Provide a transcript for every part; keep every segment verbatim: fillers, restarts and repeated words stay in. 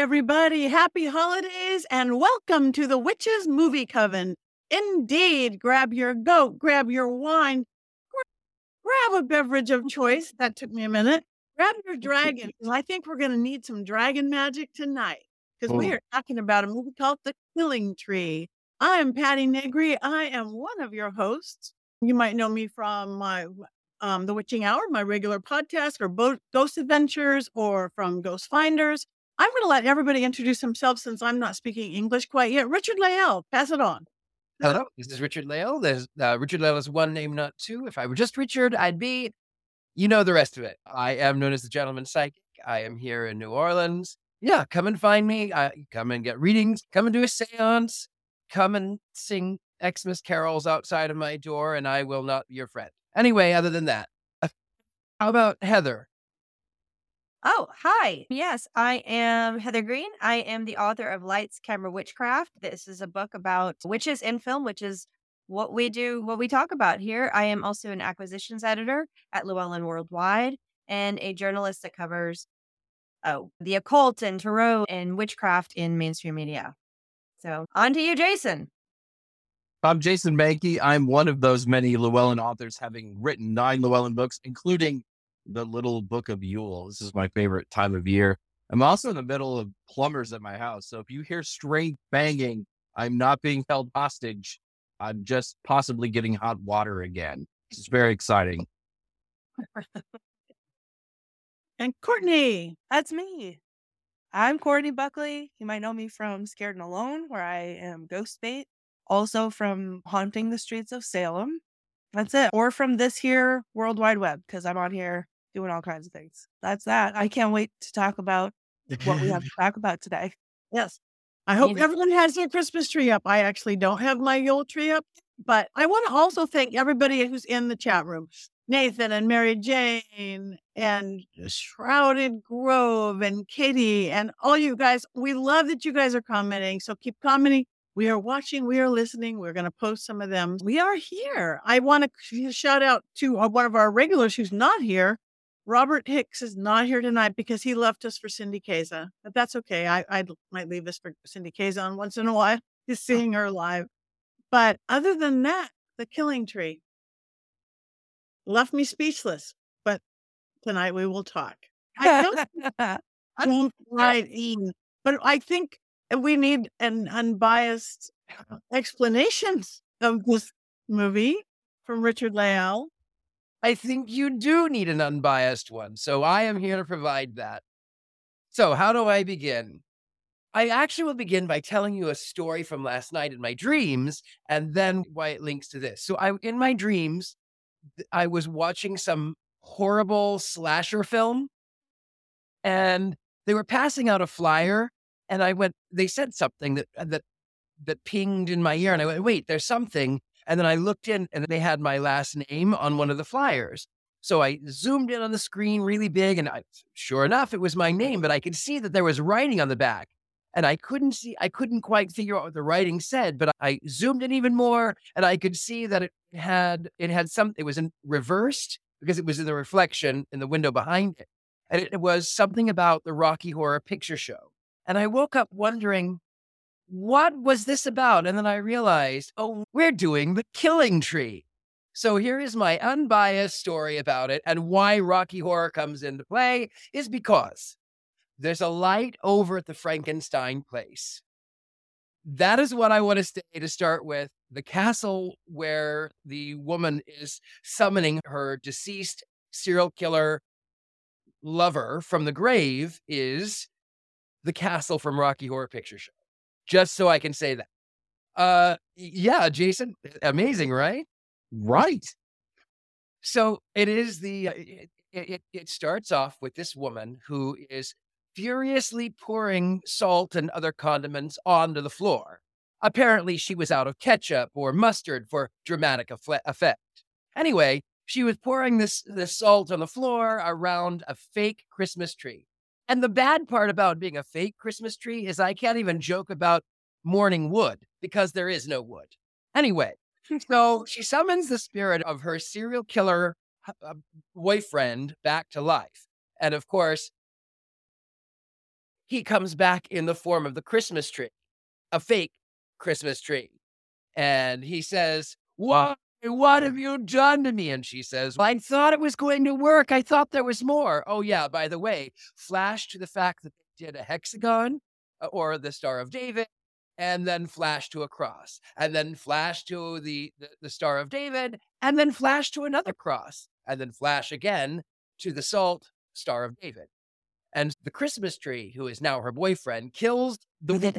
everybody. Happy holidays and welcome to the Witches Movie Coven. Indeed, grab your goat, grab your wine, grab a beverage of choice. That took me a minute. Grab your dragon, because I think we're going to need some dragon magic tonight, because we Oh. are talking about a movie called The Killing Tree. I am Patty Negri. I am one of your hosts. You might know me from my um, The Witching Hour, my regular podcast, or Bo- Ghost Adventures, or from Ghost Finders. I'm going to let everybody introduce themselves since I'm not speaking English quite yet. Richard Layell, pass it on. Hello, this is Richard Layell. There's uh, Richard Layell is one name, not two. If I were just Richard, I'd be, you know, the rest of it. I am known as the Gentleman Psychic. I am here in New Orleans. Yeah, come and find me. Uh, come and get readings. Come and do a seance. Come and sing Xmas carols outside of my door, and I will not be your friend. Anyway, other than that, uh, how about Heather? Oh, hi. Yes, I am Heather Green. I am the author of Lights, Camera, Witchcraft. This is a book about witches in film, which is what we do, what we talk about here. I am also an acquisitions editor at Llewellyn Worldwide and a journalist that covers oh, the occult and tarot and witchcraft in mainstream media. So on to you, Jason. I'm Jason Mankey. I'm one of those many Llewellyn authors, having written nine Llewellyn books, including the Little Book of Yule. This is my favorite time of year. I'm also in the middle of plumbers at my house. So if you hear strange banging, I'm not being held hostage. I'm just possibly getting hot water again. It's very exciting. And Courtney. That's me. I'm Courtney Buckley. You might know me from Scared and Alone, where I am ghost bait. Also from Haunting the Streets of Salem. That's it. Or from this here World Wide Web, because I'm on here doing all kinds of things. That's that. I can't wait to talk about what we have to talk about today. Yes. I hope Yeah. everyone has their Christmas tree up. I actually don't have my Yule tree up, but I want to also thank everybody who's in the chat room. Nathan and Mary Jane and Shrouded Grove and Katie and all you guys. We love that you guys are commenting. So keep commenting. We are watching. We are listening. We're going to post some of them. We are here. I want to shout out to one of our regulars who's not here. Robert Hicks is not here tonight because he left us for Cindy Kaza, but that's okay. I, I might leave this for Cindy Kaza on once in a while, just seeing her live. But other than that, The Killing Tree left me speechless, but tonight we will talk. I don't, jump right in, but I think we need an unbiased explanation of this movie from Richard Layell. I think you do need an unbiased one, so I am here to provide that. So how do I begin? I actually will begin by telling you a story from last night in my dreams, and then why it links to this. So I, in my dreams, th- I was watching some horrible slasher film, and they were passing out a flyer, and I went, they said something that, that, that pinged in my ear, and I went, wait, there's something. And then I looked in and they had my last name on one of the flyers. So I zoomed in on the screen really big, and I, sure enough, it was my name, but I could see that there was writing on the back. And I couldn't see, I couldn't quite figure out what the writing said, but I zoomed in even more and I could see that it had, it had some, it was in reversed because it was in the reflection in the window behind it. And it was something about the Rocky Horror Picture Show. And I woke up wondering, what was this about? And then I realized, oh, we're doing The Killing Tree. So here is my unbiased story about it, and why Rocky Horror comes into play is because there's a light over at the Frankenstein place. That is what I want to say to start with. The castle where the woman is summoning her deceased serial killer lover from the grave is the castle from Rocky Horror Picture Show. Just so I can say that. Uh, yeah, Jason, amazing, right? Right. So it is the, uh, it, it, it starts off with this woman who is furiously pouring salt and other condiments onto the floor. Apparently she was out of ketchup or mustard for dramatic effe- effect. Anyway, she was pouring this, this salt on the floor around a fake Christmas tree. And the bad part about being a fake Christmas tree is I can't even joke about mourning wood because there is no wood. Anyway, so she summons the spirit of her serial killer uh, boyfriend back to life. And of course, he comes back in the form of the Christmas tree, a fake Christmas tree. And he says, "Why? What have you done to me?" And she says, "I thought it was going to work. I thought there was more. Oh, yeah, by the way, flash to the fact that they did a hexagon uh, or the Star of David, and then flash to a cross, and then flash to the, the, the Star of David, and then flash to another cross, and then flash again to the salt Star of David." And the Christmas tree, who is now her boyfriend, kills the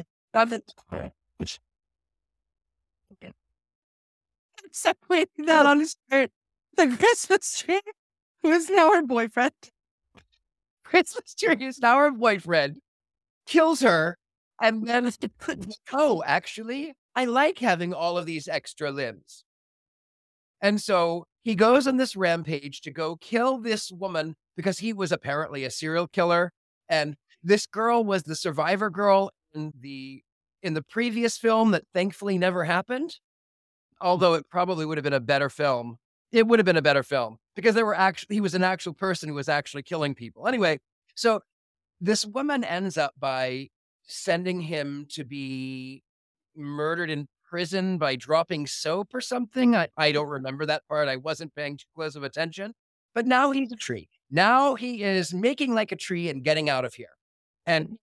Separating that on his shirt. The Christmas tree, who is now her boyfriend. Christmas tree is now her boyfriend, kills her, and then, oh, actually, I like having all of these extra limbs. And so he goes on this rampage to go kill this woman because he was apparently a serial killer. And this girl was the survivor girl in the in the previous film that thankfully never happened. Although it probably would have been a better film. It would have been a better film because there were actually, he was an actual person who was actually killing people. Anyway, so this woman ends up by sending him to be murdered in prison by dropping soap or something. I, I don't remember that part. I wasn't paying too close of attention. But now he's a tree. Now he is making like a tree and getting out of here. And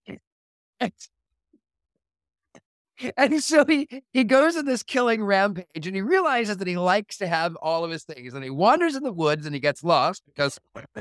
And so he, he goes on this killing rampage and he realizes that he likes to have all of his things. And he wanders in the woods and he gets lost because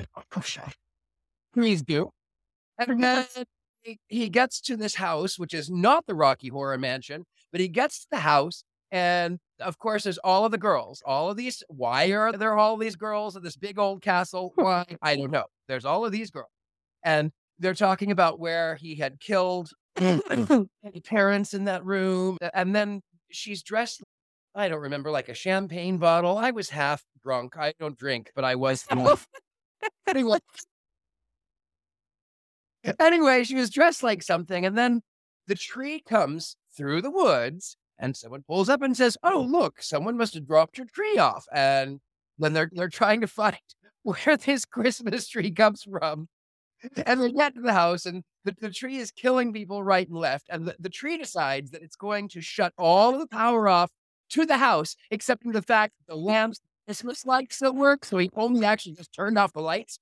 trees do. And then he, he gets to this house, which is not the Rocky Horror Mansion, but he gets to the house. And of course, there's all of the girls, all of these. Why are there all these girls at this big old castle? Why? I don't know. There's all of these girls. And they're talking about where he had killed parents in that room. And then she's dressed, I don't remember, like a champagne bottle. I was half drunk. I don't drink, but I was. anyway, anyway, she was dressed like something. And then the tree comes through the woods and someone pulls up and says, "Oh, look, someone must have dropped your tree off." And then they're, they're trying to find where this Christmas tree comes from. And they get to the house and the, the tree is killing people right and left. And the, the tree decides that it's going to shut all of the power off to the house, except for the fact that the lamps, Christmas lights still work. So he only actually just turned off the lights.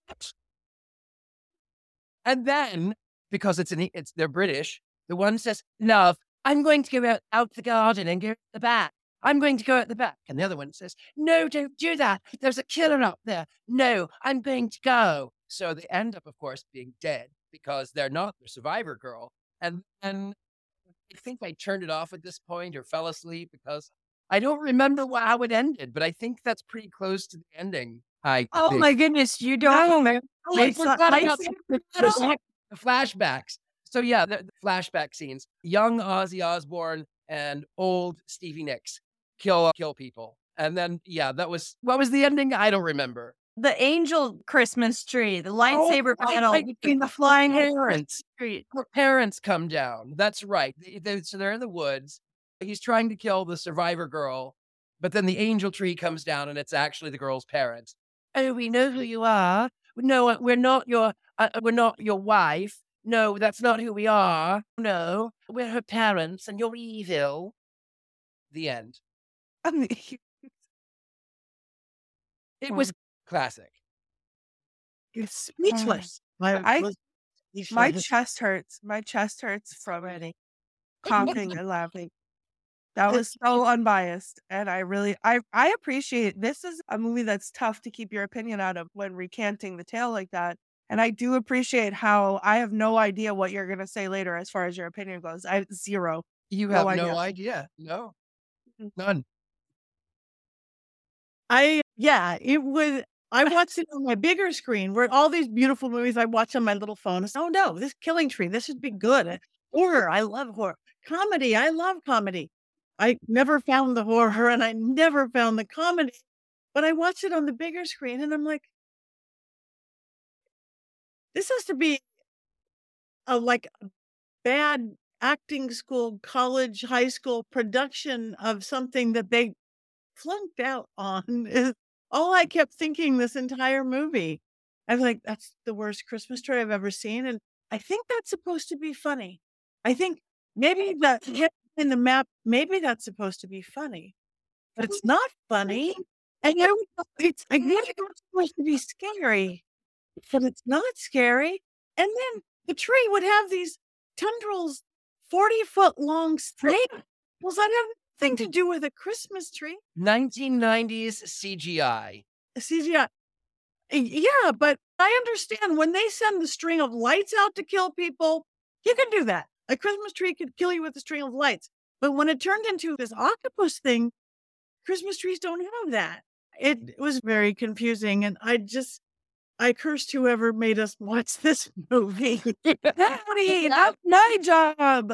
And then, because it's an, it's they're British, the one says, "Love, I'm going to go out, out the garden and go at the back. I'm going to go at the back." And the other one says, "No, don't do that. There's a killer up there. No, I'm going to go." So they end up, of course, being dead because they're not the survivor girl. And then I think I turned it off at this point or fell asleep because I don't remember wh- how it ended, but I think that's pretty close to the ending. I Oh think. my goodness, you don't remember? Oh, I I saw- forgot I about saw- the, the, the flashbacks. So yeah, the, the flashback scenes. Young Ozzy Osbourne and old Stevie Nicks kill kill people. And then, yeah, that was, what was the ending? I don't remember. The angel Christmas tree, the lightsaber Oh, panel right, between the flying parents. tree. Her parents come down. That's right. They, they, so they're in the woods. He's trying to kill the survivor girl, but then the angel tree comes down and it's actually the girl's parents. "Oh, we know who you are. No, we're not your, uh, we're not your wife. No, that's not who we are. No, we're her parents and you're evil." The end. I mean, It was classic. It's speechless. My, I- was my speechless. chest hurts. My chest hurts from coughing and laughing. That was so unbiased. And I really, I, I appreciate, this is a movie that's tough to keep your opinion out of when recanting the tale like that. And I do appreciate how I have no idea what you're going to say later as far as your opinion goes. I zero. You No have idea. no idea. No, Mhm. none. I, yeah, it was, I watched it on my bigger screen where all these beautiful movies I watch on my little phone. I said, "Oh no, this Killing Tree, this should be good." Horror, I love horror. Comedy, I love comedy. I never found the horror and I never found the comedy, but I watched it on the bigger screen and I'm like, this has to be a like a bad acting school, college, high school production of something that they flunked out on is all I kept thinking this entire movie. I was like, that's the worst Christmas tree I've ever seen. And I think that's supposed to be funny. I think maybe that hit in the map, maybe that's supposed to be funny, but it's not funny. And I would go, it's I guess it's supposed to be scary, but it's not scary. And then the tree would have these tendrils, forty foot long straight. Well, that have nothing to do with a Christmas tree. nineteen nineties C G I. C G I. Yeah, but I understand when they send the string of lights out to kill people, you can do that. A Christmas tree could kill you with a string of lights. But when it turned into this octopus thing, Christmas trees don't have that. It was very confusing. And I just, I cursed whoever made us watch this movie. Howdy, that's my job.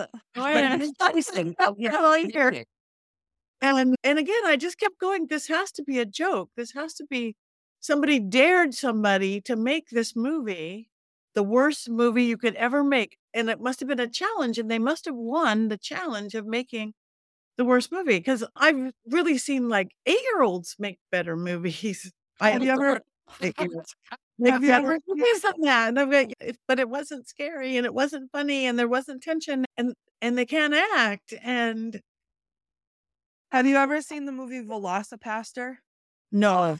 And, and again, I just kept going, this has to be a joke. This has to be somebody dared somebody to make this movie, the worst movie you could ever make. And it must have been a challenge, and they must have won the challenge of making the worst movie. Because I've really seen like eight-year-olds make better movies. I Have you ever? Have you ever done that? And I'm like, it- but it wasn't scary, and it wasn't funny, and there wasn't tension, and and they can't act. And Have you ever seen the movie Velocipaster? no,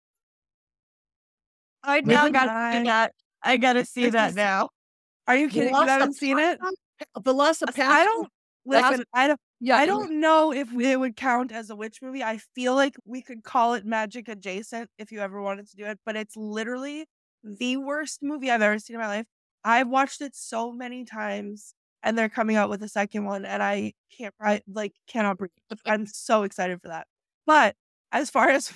I now Really? got to see that. I got to see that now. Are you kidding? You haven't seen it? Velocipaster. I don't listen. I don't. Yeah, I don't know if it would count as a witch movie. I feel like we could call it magic adjacent if you ever wanted to do it, but it's literally the worst movie I've ever seen in my life. I've watched it so many times, and they're coming out with a second one, and I can't, I like cannot breathe. I'm so excited for that. But as far as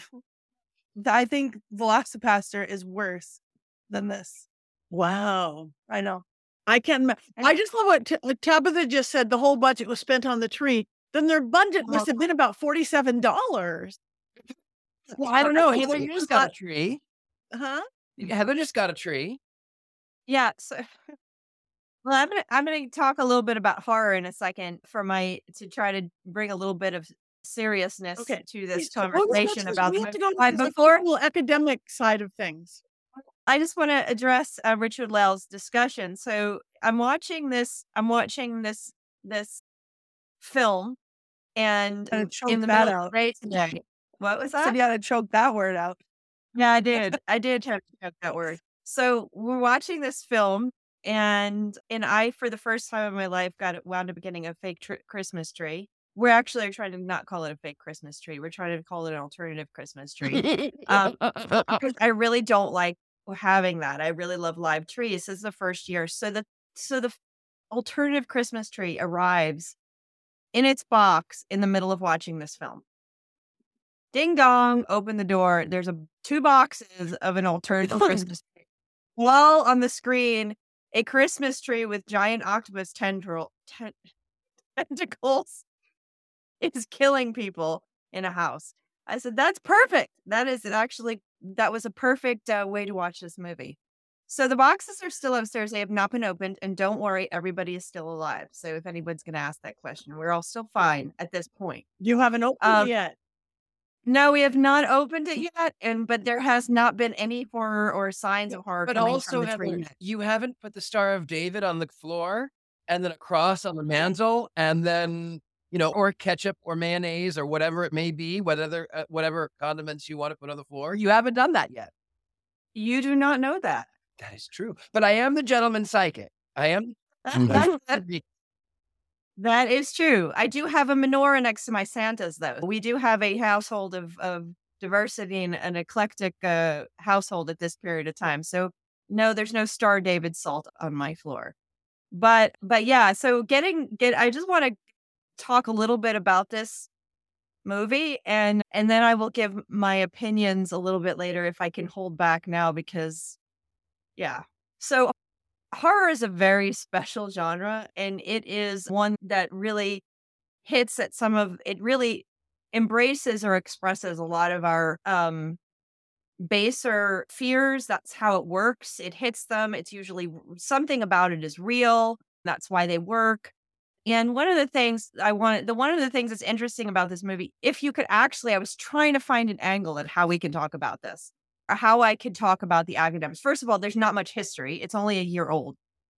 I think Velocipaster is worse than this. Wow. I know. I can't. ma- I just love what T- what Tabitha just said. The whole budget was spent on the tree. Then their budget must have been about forty-seven dollars. Well, I don't know. That's Heather, a you just lot. got a tree. Huh? Heather just got a tree. Yeah. So, well, I'm gonna I'm gonna talk a little bit about horror in a second for my to try to bring a little bit of seriousness Okay. to this Well, conversation let's- about we the have to go to Uh, the before actual academic side of things. I just want to address uh, Richard Lell's discussion. So I'm watching this. I'm watching this this film, and Gotta choke in the that middle out. right today. What was So that? you gotta choke that word out. Yeah, I did. I did have to choke that word. So we're watching this film, and and I, for the first time in my life, got wound up getting a fake tr- Christmas tree. We're actually trying to not call it a fake Christmas tree. We're trying to call it an alternative Christmas tree. Um, because I really don't like having that. I really love live trees. This is the first year. So the so the alternative Christmas tree arrives in its box in the middle of watching this film. Ding dong, open the door. There's a two boxes of an alternative Christmas tree. While on the screen, a Christmas tree with giant octopus tendril ten- tentacles is killing people in a house. I said, that's perfect. That is actually, that was a perfect uh, way to watch this movie. So the boxes are still upstairs. They have not been opened. And don't worry, everybody is still alive. So if anyone's going to ask that question, we're all still fine at this point. You haven't opened Um, it yet. No, we have not opened it yet. And but there has not been any horror or signs of horror But coming also, from the tree Heather, yet. you haven't put the Star of David on the floor, and then a cross on the mantle, and then you know, or ketchup or mayonnaise or whatever it may be, whatever uh, whatever condiments you want to put on the floor. You haven't done that yet. You do not know that. That is true. But I am the gentleman psychic. I am. That- that- That is true. I do have a menorah next to my Santas, though. We do have a household of, of diversity and an eclectic uh, household at this period of time. So, no, there's no Star David salt on my floor. But, but yeah, so getting, get, I just want to talk a little bit about this movie, and and then I will give my opinions a little bit later if I can hold back now, because, yeah. So horror is a very special genre, and it is one that really hits at some of it really embraces or expresses a lot of our um baser fears. That's how it works. It hits them. It's usually something about it is real. That's why they work. And one of the things I wanted, the one of the things that's interesting about this movie, if you could actually, I was trying to find an angle at how we can talk about this, or how I could talk about the academics. First of all, there's not much history. It's only a year old.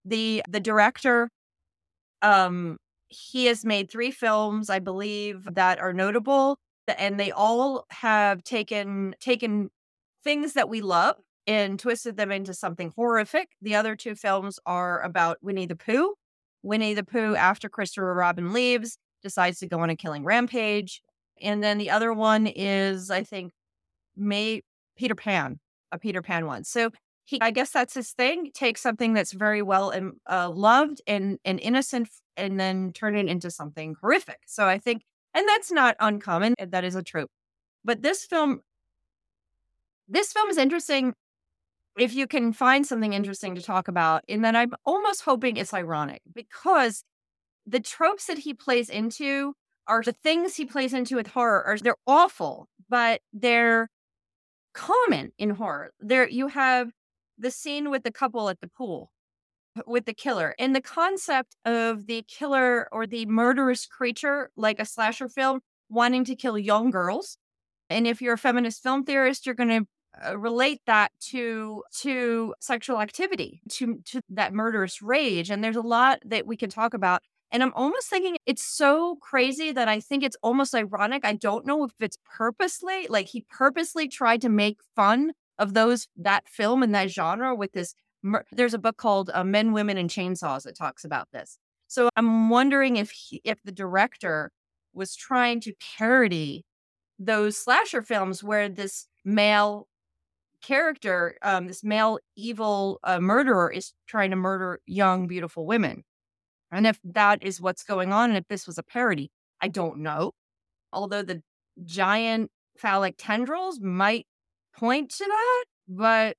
The the director, um, he has made three films, I believe, that are notable, and they all have taken taken things that we love and twisted them into something horrific. The other two films are about Winnie the Pooh. Winnie the Pooh, after Christopher Robin leaves, decides to go on a killing rampage. And then the other one is, I think, May Peter Pan, a Peter Pan one. So he, I guess that's his thing. Take something that's very well and uh, loved and, and innocent and then turn it into something horrific. So I think, and that's not uncommon. That is a trope. But this film, this film is interesting if you can find something interesting to talk about. And then I'm almost hoping it's ironic because the tropes that he plays into are the things he plays into with horror. Are they're awful, but they're common in horror. There you have the scene with the couple at the pool with the killer, and the concept of the killer or the murderous creature, like a slasher film, wanting to kill young girls. And if you're a feminist film theorist, you're going to uh, relate that to to sexual activity, to to that murderous rage. And there's a lot that we can talk about. And I'm almost thinking it's so crazy that I think it's almost ironic. I don't know if it's purposely, like he purposely tried to make fun of those, that film and that genre with this. Mur- There's a book called uh, Men, Women, and Chainsaws that talks about this. So I'm wondering if he, if the director was trying to parody those slasher films where this male character, um, this male evil uh, murderer is trying to murder young, beautiful women. And if that is what's going on, and if this was a parody, I don't know. Although the giant phallic tendrils might point to that, but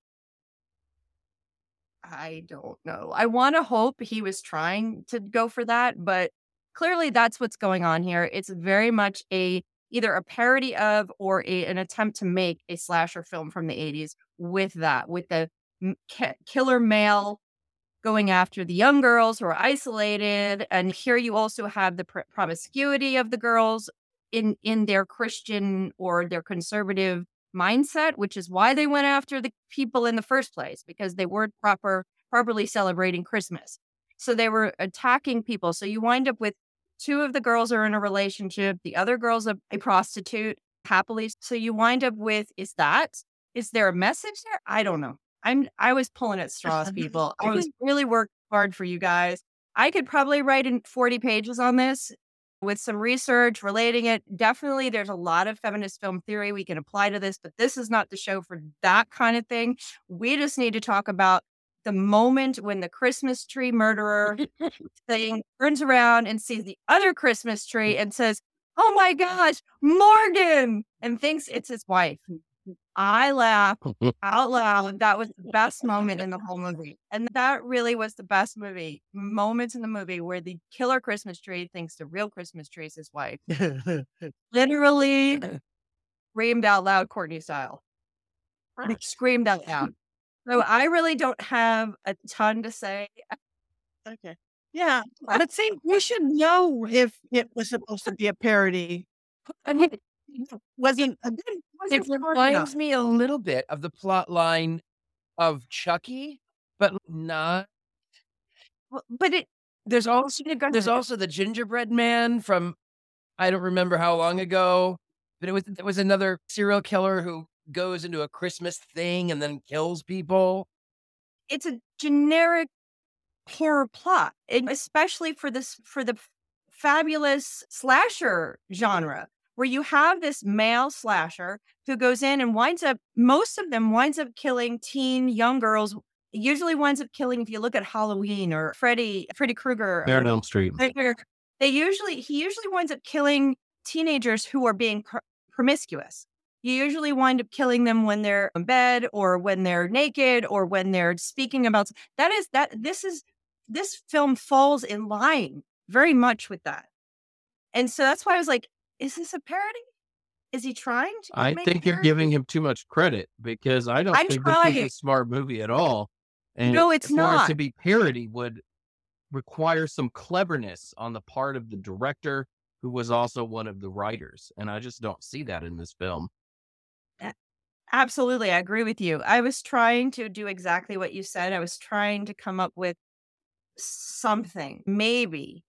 I don't know. I want to hope he was trying to go for that, but clearly that's what's going on here. It's very much a either a parody of or a, an attempt to make a slasher film from the eighties with that, with the m- ki- killer male going after the young girls who are isolated. And here you also have the pr- promiscuity of the girls in, in their Christian or their conservative mindset, which is why they went after the people in the first place, because they weren't proper, properly celebrating Christmas. So they were attacking people. So you wind up with two of the girls are in a relationship. The other girl's a, a prostitute happily. So you wind up with, is that, is there a message there? I don't know. I'm, I was pulling at straws, people. I was really working hard for you guys. I could probably write in forty pages on this with some research relating it. Definitely, there's a lot of feminist film theory we can apply to this, but this is not the show for that kind of thing. We just need to talk about the moment when the Christmas tree murderer thing turns around and sees the other Christmas tree and says, "Oh my gosh, Morgan," and thinks it's his wife. I laughed out loud. That was the best moment in the whole movie. And that really was the best movie, moments in the movie where the killer Christmas tree thinks the real Christmas tree is his wife. Literally screamed out loud, Courtney style. Like, screamed out loud. So I really don't have a ton to say. Okay. Yeah. But see, we should know if it was supposed to be a parody. And it, Wasn't a good. It Wasn't smart reminds enough. me a little bit of the plot line of Chucky, but not. but it, There's also there's also the gingerbread man from I don't remember how long ago, but it was there was another serial killer who goes into a Christmas thing and then kills people. it's a generic horror plot, and especially for this for the fabulous slasher genre, where you have this male slasher who goes in and winds up, most of them winds up killing teen young girls. Usually winds up killing, if you look at Halloween or Freddy, Freddy Krueger. Fair Elm Street. They, they usually, he usually winds up killing teenagers who are being pr- promiscuous. You usually wind up killing them when they're in bed or when they're naked or when they're speaking about, that is, that, this is, this film falls in line very much with that. And so that's why I was like, is this a parody? Is he trying to? I make think a you're parody? giving him too much credit because I don't I'm think this trying. is a smart movie at all. And No, it's for it not. to be parody would require some cleverness on the part of the director, who was also one of the writers. And I just don't see that in this film. Absolutely. I agree with you. I was trying to do exactly what you said. I was trying to come up with something, maybe.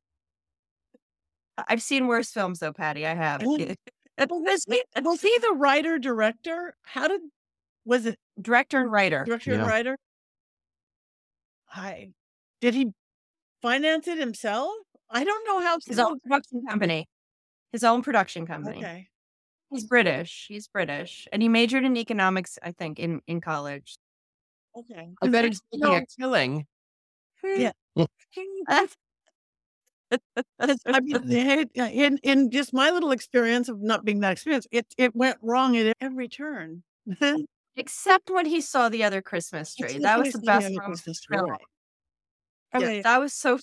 I've seen worse films though, Patty. I have. Oh. Was he, was he the writer director? How did was it Director and writer. director and Yeah. writer? I did he finance it himself? I don't know how. His own production company. His own production company. Okay. He's British. He's British. And he majored in economics, I think, in, in college. Okay. I bet he's No. making a killing. Yeah. I mean, it- in in just my little experience of not being that experienced, it it went wrong at every turn. Except when he saw the other Christmas tree. That was the best Yeah, moment. Christmas tree, right. Okay, That was so.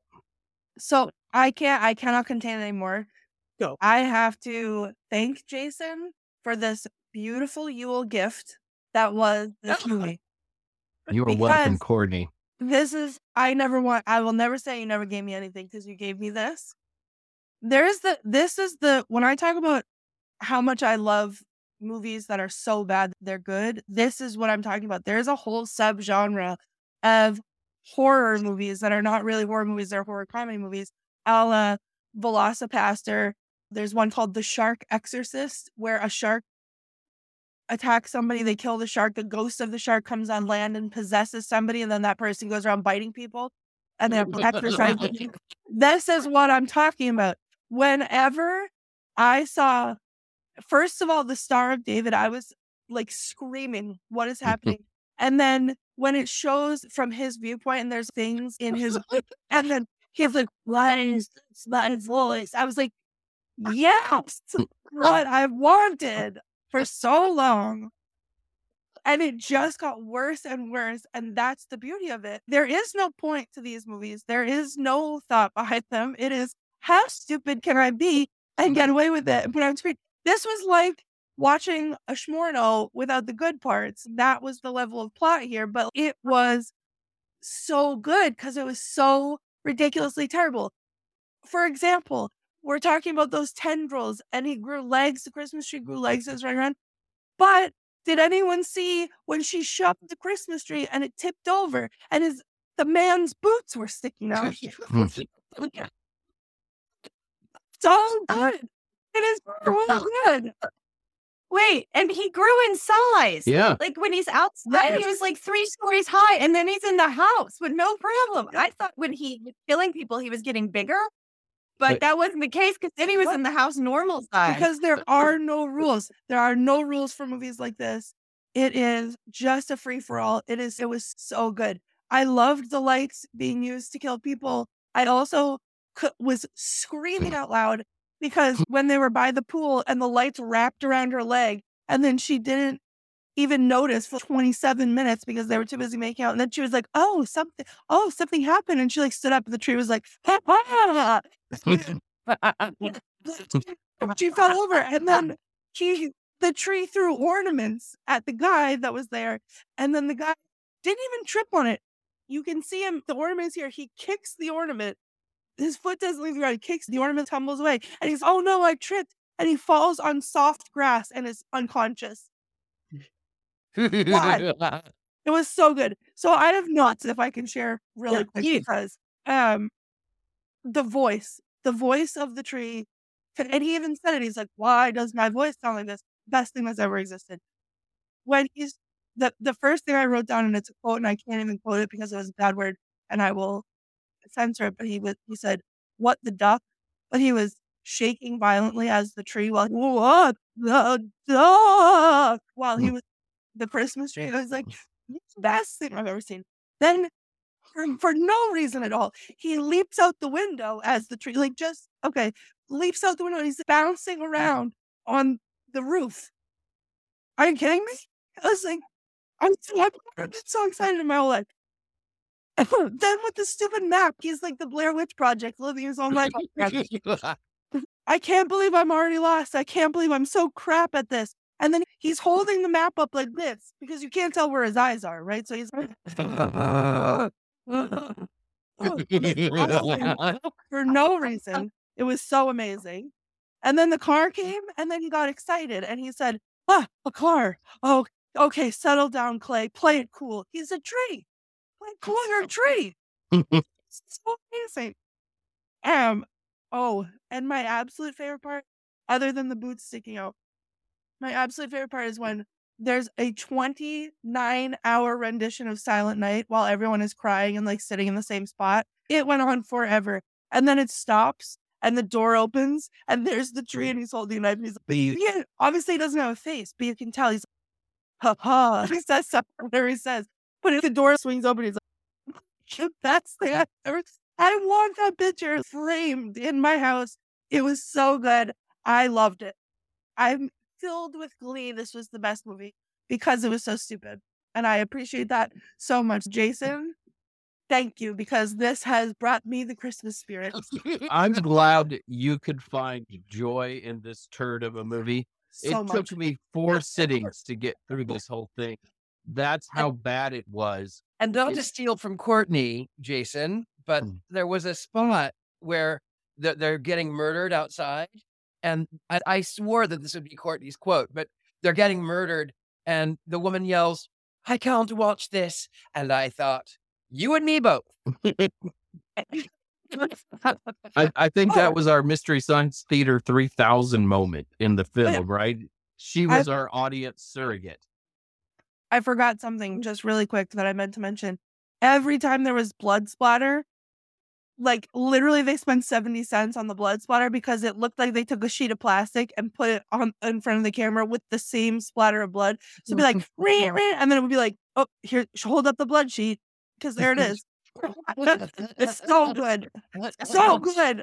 so I can't, I cannot contain it anymore. Go. I have to thank Jason for this beautiful Yule gift that was this movie. You are welcome, Because- Courtney. This is, I never want, I will never say you never gave me anything because you gave me this. There's the, this is the, when I talk about how much I love movies that are so bad they're good, this is what I'm talking about. There's a whole subgenre of horror movies that are not really horror movies, they're horror comedy movies, a la Velocipaster. There's one called The Shark Exorcist, where a shark attacks somebody, they kill the shark, the ghost of the shark comes on land and possesses somebody, and then that person goes around biting people and then exorcising. This is what I'm talking about. Whenever I saw, first of all, the Star of David, I was like screaming, what is happening? And then when it shows from his viewpoint and there's things in his, and then he's like, what is this? My voice? I was like, yes, what I've wanted for so long. And it just got worse and worse. And that's the beauty of it. There is no point to these movies. There is no thought behind them. It is, how stupid can I be and get away with it and put on screen? This was like watching a Schmorno without the good parts. That was the level of plot here, but it was so good because it was so ridiculously terrible. For example, we're talking about those tendrils and he grew legs. The Christmas tree grew legs as right around. But did anyone see when she shoved the Christmas tree and it tipped over and his the man's boots were sticking out? So good. It is so good. Wait, and he grew in size. Yeah. Like when he's outside, he was like three stories high, and then he's in the house with no problem. I thought when he was killing people, he was getting bigger, but Wait. that wasn't the case because then he was in the house normal size. Because there are no rules. There are no rules for movies like this. It is just a free for all. It is. It was so good. I loved the lights being used to kill people. I also c- was screaming out loud because when they were by the pool and the lights wrapped around her leg, and then she didn't even notice for twenty-seven minutes because they were too busy making out. And then she was like, "Oh, something! Oh, something happened!" And she like stood up, and the tree was like, "Ha, ha." She fell over, and then he, the tree threw ornaments at the guy that was there, and then the guy didn't even trip on it. You can see him, the ornament's here. He kicks the ornament. His foot doesn't leave the ground. He kicks, the ornament tumbles away, and he's, oh no, I tripped. And he falls on soft grass and is unconscious. It was so good. So I have notes if I can share really Yeah, quick please. because um, the voice, the voice of the tree, and he even said it. He's like, "Why does my voice sound like this?" Best thing that's ever existed. When he's the the first thing I wrote down, and it's a quote, and I can't even quote it because it was a bad word, and I will censor it. But he was he said, "What the duck?" But he was shaking violently as the tree while what the duck while he was the Christmas tree. I was like, it's the best thing I've ever seen. Then for, for no reason at all, he leaps out the window as the tree, like just okay, leaps out the window and he's bouncing around on the roof. Are you kidding me? I was like, I'm so, I've never been so excited in my whole life. And then with the stupid map, he's like the Blair Witch Project, living his own life. I can't believe I'm already lost. I can't believe I'm so crap at this. And then he's holding the map up like this because you can't tell where his eyes are, right? So he's for no reason. It was so amazing. And then the car came and then he got excited and he said, ah, a car. Oh, okay, settle down, Clay. Play it cool. He's a tree. Play it cool, you're a tree. It's so amazing. Um, oh, and my absolute favorite part, other than the boots sticking out, my absolute favorite part is when there's a twenty-nine hour rendition of Silent Night while everyone is crying and like sitting in the same spot. It went on forever. And then it stops and the door opens and there's the tree and he's holding a knife. And he's like, yeah, obviously he doesn't have a face, but you can tell he's like, ha ha. He says something, whatever he says. But if the door swings open, he's like, the best thing I've ever. I want that picture framed in my house. It was so good. I loved it. I'm filled with glee. This was the best movie because it was so stupid. And I appreciate that so much. Jason, thank you, because this has brought me the Christmas spirit. I'm glad you could find joy in this turd of a movie. So it much. took me four sittings to get through this whole thing. That's how bad it was. And not It- to steal from Courtney, Jason, but Mm. there was a spot where they're, they're getting murdered outside. And I, I swore that this would be Courtney's quote, but they're getting murdered. And the woman yells, I can't watch this. And I thought, you and me both. I, I think that was our Mystery Science Theater three thousand moment in the film, right? She was I- our audience surrogate. I forgot something just really quick that I meant to mention. Every time there was blood splatter, like literally they spent seventy cents on the blood splatter because it looked like they took a sheet of plastic and put it on in front of the camera with the same splatter of blood. So it'd be like, "Ree, ree," and then it would be like, oh, here, hold up the blood sheet because there it is. It's so good. So good.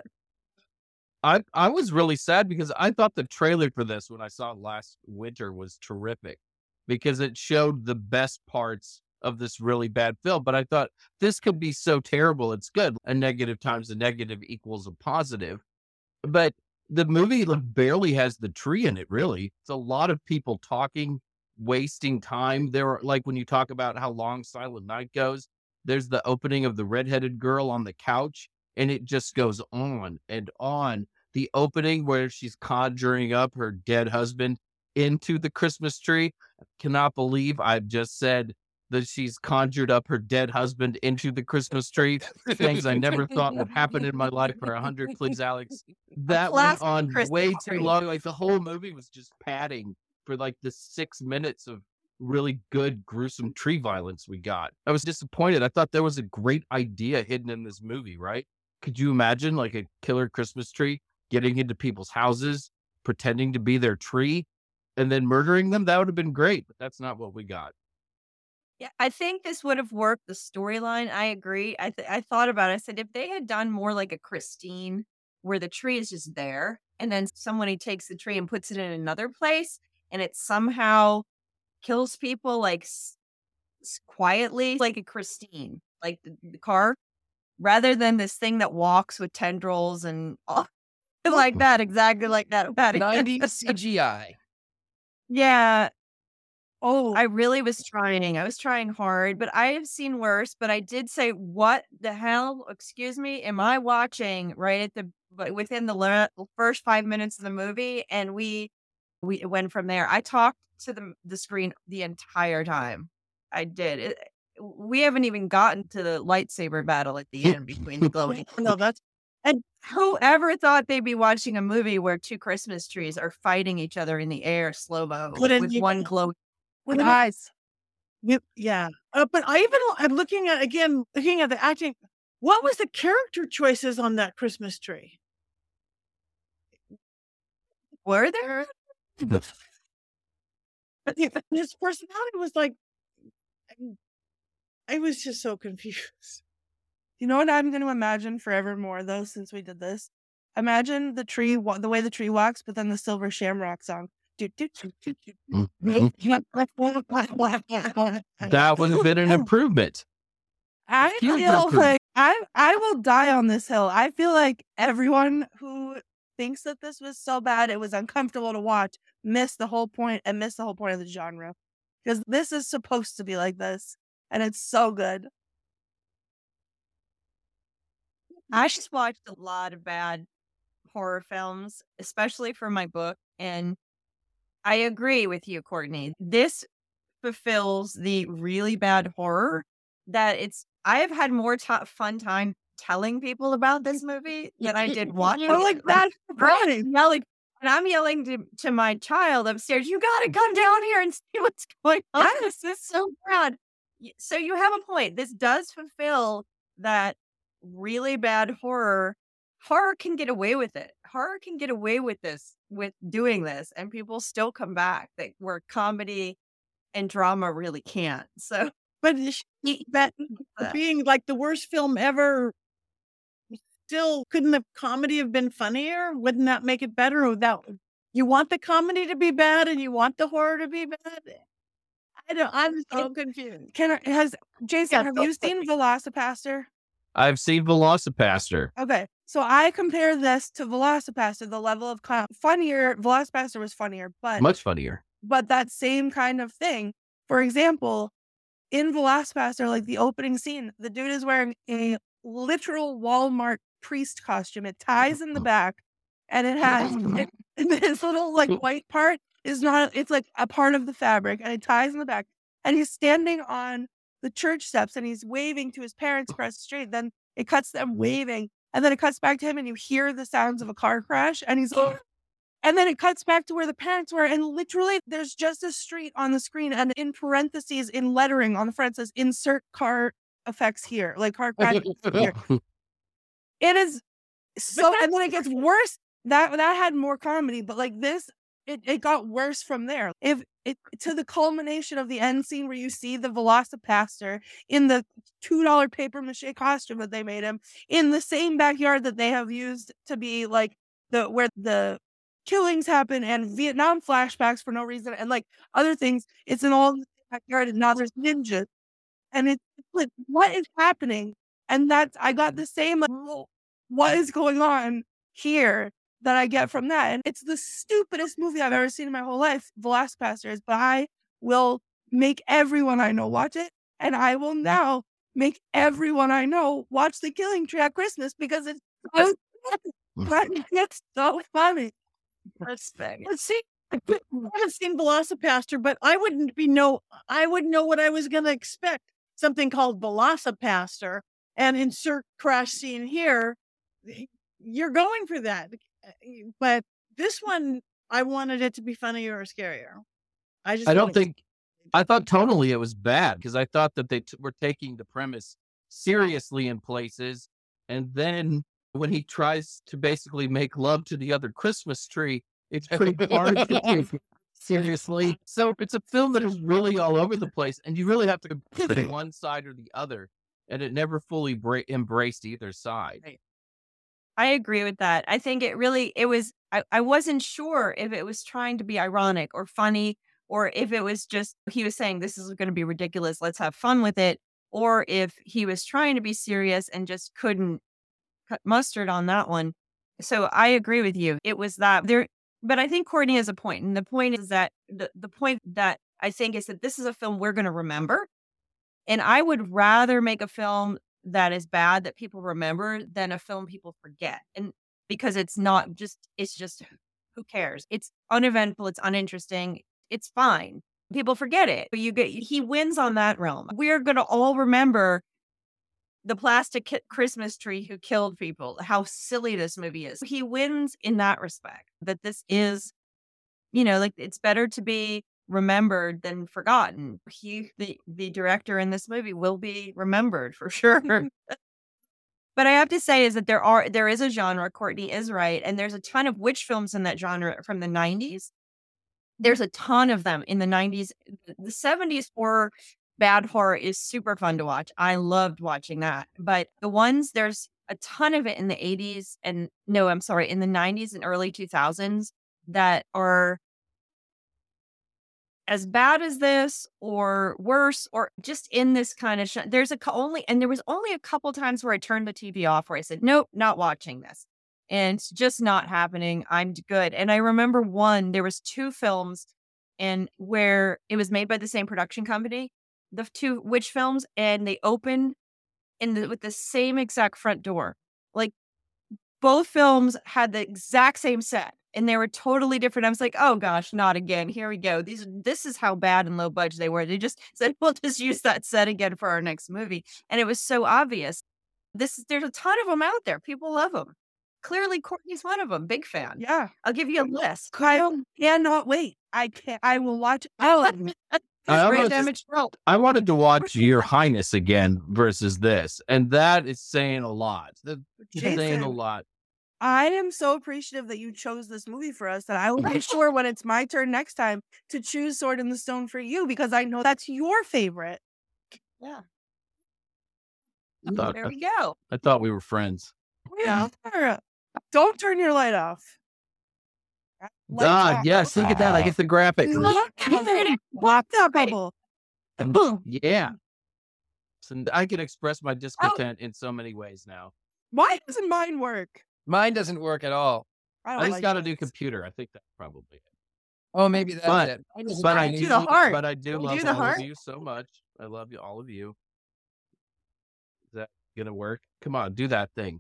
I I was really sad because I thought the trailer for this when I saw it last winter was terrific because it showed the best parts of this really bad film. But I thought this could be so terrible, it's good. A negative times a negative equals a positive. But the movie like, barely has the tree in it, really. It's a lot of people talking, wasting time. There are like when you talk about how long Silent Night goes, there's the opening of the redheaded girl on the couch, and it just goes on and on. The opening where she's conjuring up her dead husband into the Christmas tree. I cannot believe I've just said that she's conjured up her dead husband into the Christmas tree. Things I never thought would happen in my life for a hundred, please, Alex. That went classic on Christmas way tree. too long. Like the whole movie was just padding for like the six minutes of really good, gruesome tree violence we got. I was disappointed. I thought there was a great idea hidden in this movie, right? Could you imagine like a killer Christmas tree getting into people's houses, pretending to be their tree, and then murdering them? That would have been great, but that's not what we got. Yeah, I think this would have worked. The storyline, I agree. I th- I thought about it. I said if they had done more like a Christine, where the tree is just there, and then somebody takes the tree and puts it in another place, and it somehow kills people like s- s- quietly, like a Christine, like the, the car, rather than this thing that walks with tendrils and all, like that, exactly like that. About it. nineties C G I. Yeah, Oh, I really was trying. I was trying hard, but I have seen worse. But I did say, "What the hell? Excuse me, am I watching right at the but within the le- first five minutes of the movie?" And we we went from there. I talked to the the screen the entire time. I did. It, we haven't even gotten to the lightsaber battle at the end between the glowing. No, that's And whoever thought they'd be watching a movie where two Christmas trees are fighting each other in the air, slow mo, But in with the- one glowing. with guys. Yep, yeah. Uh, but I even I'm looking at again, looking at the acting. What was the character choices on that Christmas tree? Were there? But the- his personality was like, I was just so confused. You know what I'm going to imagine forevermore, though, since we did this? Imagine the tree, wa- the way the tree walks, but then the Silver Shamrock song. Do, do, do, do, do. That would have been an improvement. I Huge feel improvement. like I I will die on this hill. I feel like everyone who thinks that this was so bad, it was uncomfortable to watch, missed the whole point and missed the whole point of the genre. Because this is supposed to be like this, and it's so good. I just watched a lot of bad horror films, especially for my book. And I agree with you, Courtney. This fulfills the really bad horror that it's, I have had more t- fun time telling people about this movie than I did watching. I'm like, it. that's I'm funny. yelling, and I'm yelling to, to my child upstairs, you got to come down here and see what's going on. This is so bad. Y- So you have a point. This does fulfill that really bad horror. Horror can get away with it. Horror can get away with this, with doing this, and people still come back. That where comedy and drama really can't. So, But sh- that being like the worst film ever, still couldn't the comedy have been funnier? Wouldn't that make it better? Without you want the comedy to be bad and you want the horror to be bad? I don't. I'm so confused. Can I, has Jason, Yeah, have go you for seen it. Velocipaster? I've seen Velocipaster. Okay, so I compare this to Velocipaster. The level of com- funnier. Velocipaster was funnier, but Much funnier. but that same kind of thing. For example, in Velocipaster, like the opening scene, the dude is wearing a literal Walmart priest costume. It ties in the back, and it has it, this little like white part is not. It's like a part of the fabric, and it ties in the back. And he's standing on the church steps, and he's waving to his parents across the street. Then it cuts them waving, and then it cuts back to him, and you hear the sounds of a car crash, and he's. And then it cuts back to where the parents were, and literally there's just a street on the screen, and in parentheses, in lettering on the front says "insert car effects here," like car crash here. It is so, and then it gets worse. That that had more comedy, but like this, it, it got worse from there. If it to the culmination of the end scene where you see the Velocipaster in the two dollar paper mache costume that they made him in the same backyard that they have used to be like the where the killings happen and Vietnam flashbacks for no reason and like other things. It's in all the backyard and now there's ninjas. And it's like, what is happening? And that's, I got the same, like, "Whoa, what is going on here that I get from that?" And it's the stupidest movie I've ever seen in my whole life, Velocipaster is, but I will make everyone I know watch it. And I will now make everyone I know watch The Killing Tree at Christmas because it's so, it's so funny. respect. Let's see. I haven't seen Velocipaster, but I wouldn't be know. I would know what I was going to expect. Something called Velocipaster, and insert crash scene here. You're going for that, but this one, I wanted it to be funnier or scarier. I just I don't wanted- think, I thought tonally it was bad because I thought that they t- were taking the premise seriously in places. And then when he tries to basically make love to the other Christmas tree, it's pretty hard to take seriously. So it's a film that is really all over the place, and you really have to pick one side or the other, and it never fully bra- embraced either side. I agree with that. I think it really, it was, I, I wasn't sure if it was trying to be ironic or funny, or if it was just, he was saying, this is going to be ridiculous, let's have fun with it, or if he was trying to be serious and just couldn't cut mustard on that one. So I agree with you. It was that there, but I think Courtney has a point. And the point is that the, the point that I think is that this is a film we're going to remember. And I would rather make a film that is bad that people remember than a film people forget. And because it's not just, it's just, who cares? It's uneventful. It's uninteresting. It's fine. People forget it. But you get, he wins on that realm. We're going to all remember the plastic ki- Christmas tree who killed people, how silly this movie is. He wins in that respect, that this is, you know, like it's better to be remembered than forgotten. He, the, the director in this movie will be remembered for sure. But I have to say is that there are, there is a genre, Courtney is right. And there's a ton of witch films in that genre from the nineties. There's a ton of them in the nineties. The seventies horror, bad horror is super fun to watch. I loved watching that. But the ones, there's a ton of it in the eighties and no, I'm sorry, in the nineties and early two thousands that are as bad as this or worse or just in this kind of, sh- there's a co- only, and there was only a couple times where I turned the T V off where I said, nope, not watching this. And it's just not happening. I'm good. And I remember one, there was two films and where it was made by the same production company, the two witch films, and they opened in the, with the same exact front door. Like both films had the exact same set, and they were totally different. I was like, oh gosh, not again. Here we go. These, this is how bad and low budget they were. They just said, we'll just use that set again for our next movie. And it was so obvious. This, there's a ton of them out there. People love them. Clearly, Courtney's one of them. Big fan. Yeah. I'll give you a list. I cannot wait. I can't. I will watch all of it. I Great almost- damage control. I wanted to watch Your Highness again versus this, and that is saying a lot. That's saying Jason. a lot. I am so appreciative that you chose this movie for us that I will make sure when it's my turn next time to choose Sword in the Stone for you because I know that's your favorite. Yeah. I thought, There we go. I thought we were friends. Yeah. Don't turn your light off. Lights God, off. yes, look at that. I get the graphic. Pop that bubble. Boom. Yeah. So I can express my discontent in so many ways now. Why doesn't mine work? Mine doesn't work at all. I I don't just like got a it. new computer. I think that's probably it. Oh, maybe that's But- it. Mine doesn't But I work. do do, the heart. but I do Do love the all heart. of you so much. I love you, all of you. Is that gonna work? Come on, do that thing.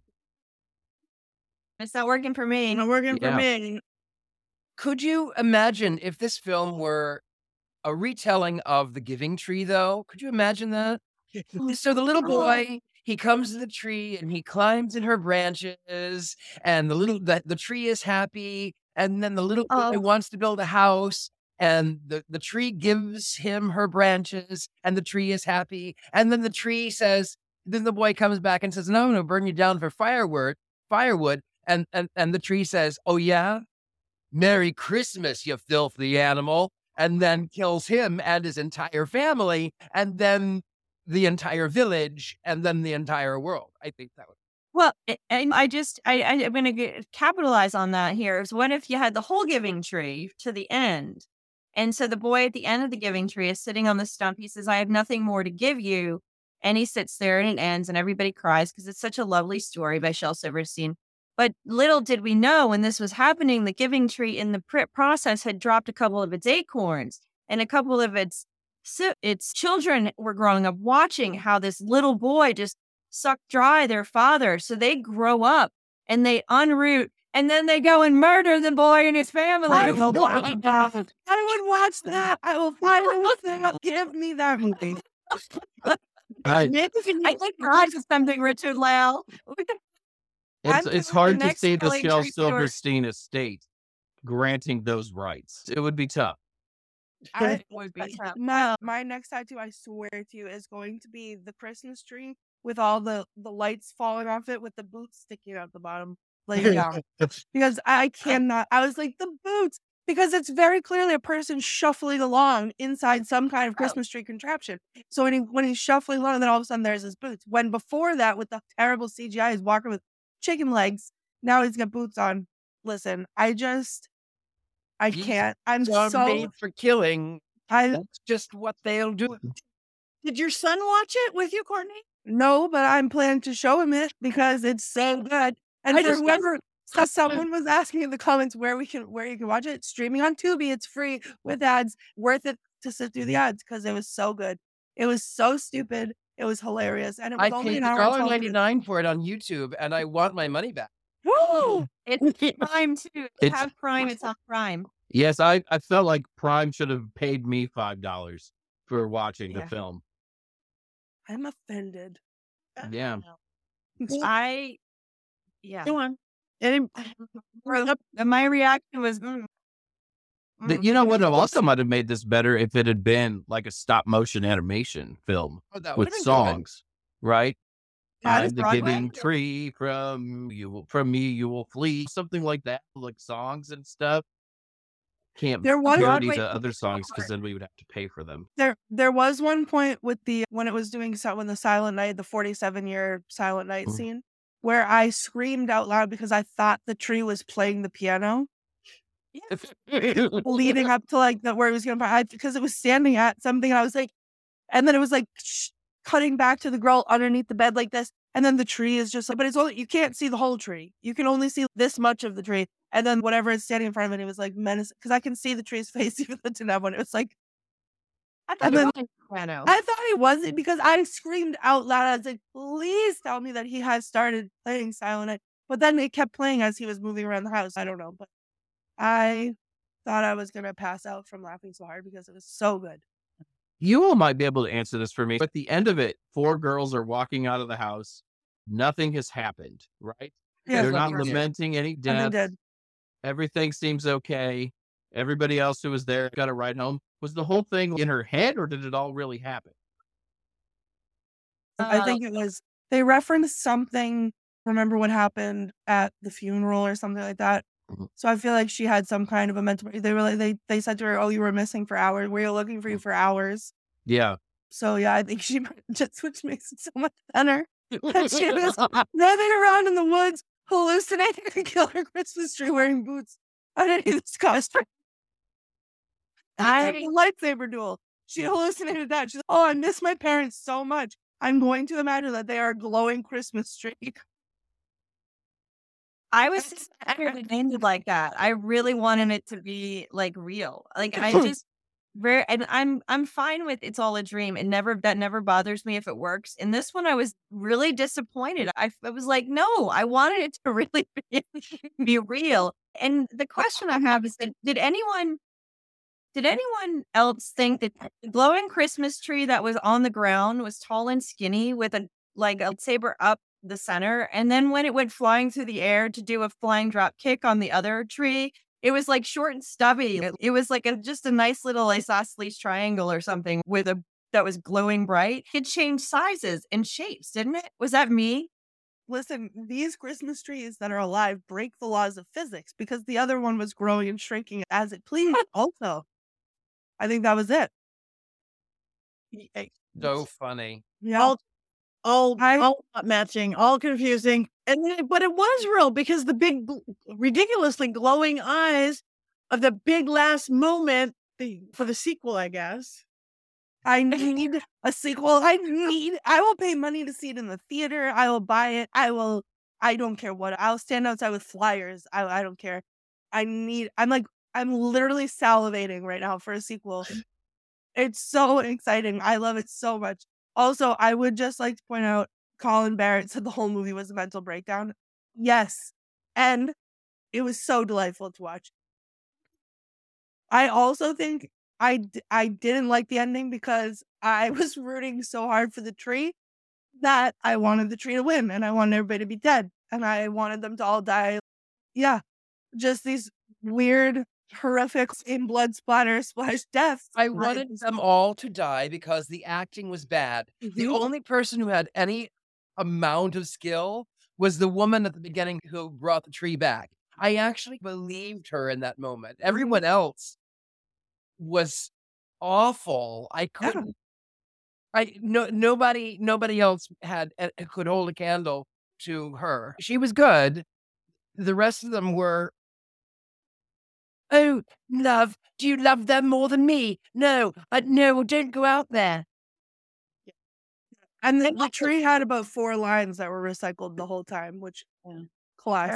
It's not working for me. Not working Yeah. for me. Could you imagine if this film were a retelling of The Giving Tree, though? Could you imagine that? So the little boy, he comes to the tree and he climbs in her branches, and the little the, the tree is happy, and then the little boy Oh. wants to build a house, and the, the tree gives him her branches, and the tree is happy, and then the tree says, then the boy comes back and says, no, I'm gonna burn you down for firewood, firewood, and and and the tree says, oh yeah? Merry Christmas, you filthy animal, and then kills him and his entire family, and then the entire village, and then the entire world. I think that would. Well, a- and I just, I, I, I'm going to capitalize on that here. Is what if you had the whole giving tree to the end? And so the boy at the end of the giving tree is sitting on the stump. He says, I have nothing more to give you. And he sits there and it ends and everybody cries because it's such a lovely story by Shel Silverstein. But little did we know when this was happening, the giving tree in the pr- process had dropped a couple of its acorns and a couple of its so its children were growing up watching how this little boy just sucked dry their father. So they grow up and they unroot and then they go and murder the boy and his family. I will watch that. I would watch that. I will finally watch that. Give me that movie. I, I think God is something, Richard Lyle. it's I'm it's doing hard the to next see the Kelly Shel Tree Stewart. Silverstein estate granting those rights. It would be tough. I, would be I- tough. my, my next tattoo, I swear to you, is going to be the Christmas tree with all the, the lights falling off it with the boots sticking out the bottom, laying down. Because I, I cannot. I was like, the boots. Because it's very clearly a person shuffling along inside some kind of Christmas tree contraption. So when he when he's shuffling along, then all of a sudden there's his boots. When before that, with the terrible C G I, he's walking with chicken legs. Now he's got boots on. Listen, I just, I He's can't. I'm They're so. made for killing. I That's just what they'll do. Did your son watch it with you, Courtney? no, but I'm planning to show him it because it's so good. And I for just- whoever, so someone was asking in the comments where we can, where you can watch it. It's streaming on Tubi. It's free with ads. Worth it to sit through the ads because it was so good. It was so stupid. It was hilarious, and it was I only paid an hour. and twelve minutes. one dollar ninety-nine for it on YouTube, and I want my money back. Woo! It's Prime too. If you It's- have Prime, it's on Prime. Yes, I, I felt like Prime should have paid me five dollars for watching Yeah. the film. I'm offended. Yeah. I, yeah. Go on. Any, And my reaction was, mm, The- mm. you know what also might have made this better if it had been like a stop motion animation film Oh, that with would've been good. songs, right? That I'm is the Broadway. giving tree from you will, from me you will flee, something like that, like songs and stuff. Can't There was- parody Broadway the other is songs hard. because then we would have to pay for them. There, there was one point with the when it was doing so when the Silent Night, the forty-seven year Silent Night Mm. scene, where I screamed out loud because I thought the tree was playing the piano, leading up to like the where it was gonna I, because it was standing at something, and I was like, and then it was like sh- cutting back to the girl underneath the bed like this, and then the tree is just like, but it's only you can't see the whole tree, you can only see this much of the tree, and then whatever is standing in front of it, it was like menace because I can see the tree's face even though it didn't have one. It was like. I thought And it then- was piano. I thought he wasn't because I screamed out loud. I was like, please tell me that he has started playing Silent Night. But then it kept playing as he was moving around the house. I don't know. But I thought I was going to pass out from laughing so hard because it was so good. You all might be able to answer this for me. At the end of it, four girls are walking out of the house. Nothing has happened, right? Yeah, They're let not me hear. lamenting any nothing deaths. did. Everything seems okay. Everybody else who was there got a ride home. Was the whole thing in her head, or did it all really happen? I Uh, think it was, they referenced something, remember what happened at the funeral or something like that. Mhm. So I feel like she had some kind of a mental, they were like, they, they said to her, oh, you were missing for hours. We were looking for you for hours. Yeah. So yeah, I think she might have just, which makes it so much better. That she was running around in the woods, hallucinating a killer Christmas tree wearing boots underneath this costume. I A lightsaber duel. She hallucinated that. She's like, oh, I miss my parents so much. I'm going to imagine that they are a glowing Christmas tree. I was ended like that. I really wanted it to be like real. Like I just very and I'm I'm fine with it's all a dream. It never that never bothers me if it works. In this one, I was really disappointed. I, I was like, no, I wanted it to really be, be real. And the question I have is that did anyone did anyone else think that the glowing Christmas tree that was on the ground was tall and skinny with a like a saber up the center, and then when it went flying through the air to do a flying drop kick on the other tree, it was like short and stubby. It, it was like a just a nice little isosceles triangle or something with a that was glowing bright. It changed sizes and shapes, didn't it? Was that me? Listen, these Christmas trees that are alive break the laws of physics because the other one was growing and shrinking as it pleased. Also, I think that was it. So funny. Yeah. All, all, I- all not matching, all confusing. And then- but it was real because the big, gl- ridiculously glowing eyes of the big last moment the, for the sequel, I guess. I need a sequel. I need, I will pay money to see it in the theater. I will buy it. I will, I don't care what. I'll stand outside with flyers. I, I don't care. I need, I'm like, I'm literally salivating right now for a sequel. It's so exciting. I love it so much. Also, I would just like to point out Colin Barrett said the whole movie was a mental breakdown. Yes. And it was so delightful to watch. I also think I, d- I didn't like the ending because I was rooting so hard for the tree that I wanted the tree to win and I wanted everybody to be dead and I wanted them to all die. Yeah. Just these weird, horrific, in blood splatter, splash deaths. I wanted them all to die because the acting was bad. The Mhm. only person who had any amount of skill was the woman at the beginning who brought the tree back. I actually believed her in that moment. Everyone else was awful. I couldn't. I no nobody nobody else had uh, could hold a candle to her. She was good. The rest of them were. Oh, love, do you love them more than me? No, uh, no, well, don't go out there. And the, the tree had about four lines that were recycled the whole time, which classic.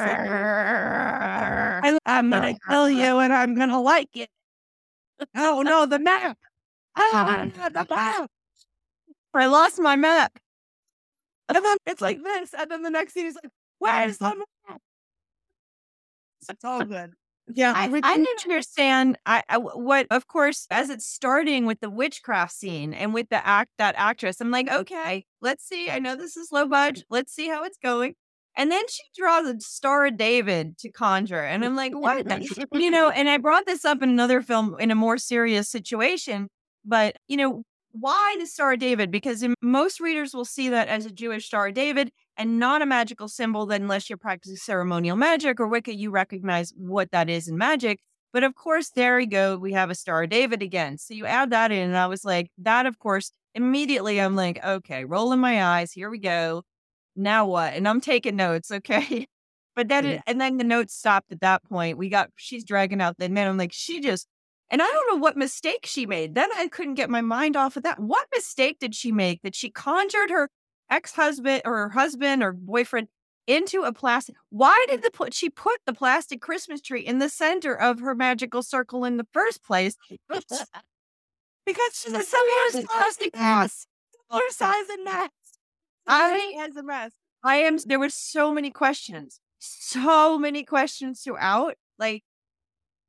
I, I'm gonna kill you and I'm gonna like it. Oh no, the map. Ah, the map. I lost my map. And then it's like this, and then the next scene is like, where's the map? It's all good. Yeah. I, I didn't understand I, I- what, of course, as it's starting with the witchcraft scene and with the act, that actress, I'm like, okay, let's see. I know this is low budget. Let's see how it's going. And then she draws a Star of David to conjure. And I'm like, what? You know, and I brought this up in another film in a more serious situation, but, you know, why the Star of David? Because in, most readers will see that as a Jewish Star of David and not a magical symbol that unless you're practicing ceremonial magic or Wicca, you recognize what that is in magic. But of course, there we go. We have a Star of David again. So you add that in and I was like, that of course, immediately I'm like, okay, rolling my eyes. Here we go. Now what? And I'm taking notes. Okay. But then, it, and then the notes stopped at that point. We got, she's dragging out the man. I'm like, she just, and I don't know what mistake she made. Then I couldn't get my mind off of that. What mistake did she make that she conjured her ex-husband or her husband or boyfriend into a plastic? Why did the put she put the plastic Christmas tree in the center of her magical circle in the first place? Because she's a similar plastic mass. Similar size and mass. I has a mess. I am. There were so many questions, so many questions throughout. Like,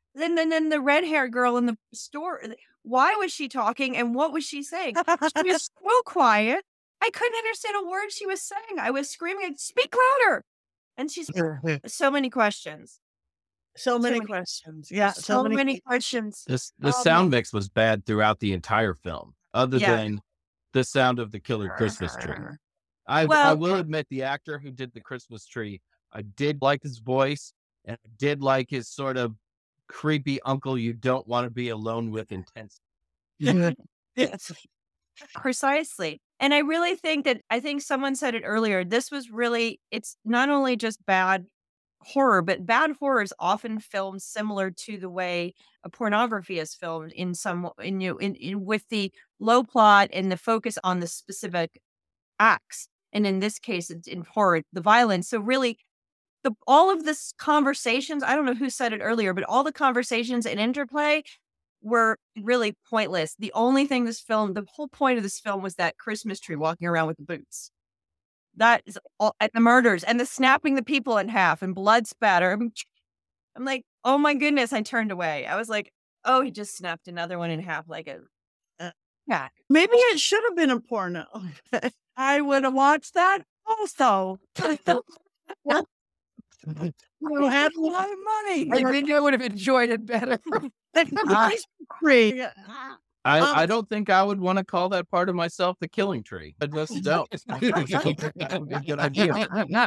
Then, then, then the red haired girl in the store, why was she talking and what was she saying? She was so quiet. I couldn't understand a word she was saying. I was screaming, speak louder. And she's so many questions. So many many- questions. Yeah. So, So, many, many. questions. This the Oh, sound man. mix was bad throughout the entire film, other Yeah. than the sound of the killer Christmas tree. I I Well- will admit the actor who did the Christmas tree, I did like his voice, and I did like his sort of creepy uncle you don't want to be alone with intense. Yes. Precisely. And I really think that, I think someone said it earlier, this was really, it's not only just bad horror, but bad horror is often filmed similar to the way a pornography is filmed in some, in you, in, in with the low plot and the focus on the specific acts. And in this case, it's in horror, the violence. So really, the all of this conversations, I don't know who said it earlier, but all the conversations and interplay were really pointless. The only thing this film, the whole point of this film was that Christmas tree walking around with the boots. That is all, and the murders and the snapping the people in half and blood spatter. I'm, I'm like, oh my goodness, I turned away. I was like, oh, he just snapped another one in half like a uh, cat. Maybe it should have been a porno. I would have watched that also. You had A lot of money. I think I would have enjoyed it better. free. I, Um, I don't think I would want to call that part of myself the killing tree. I just don't. That'd be a good idea.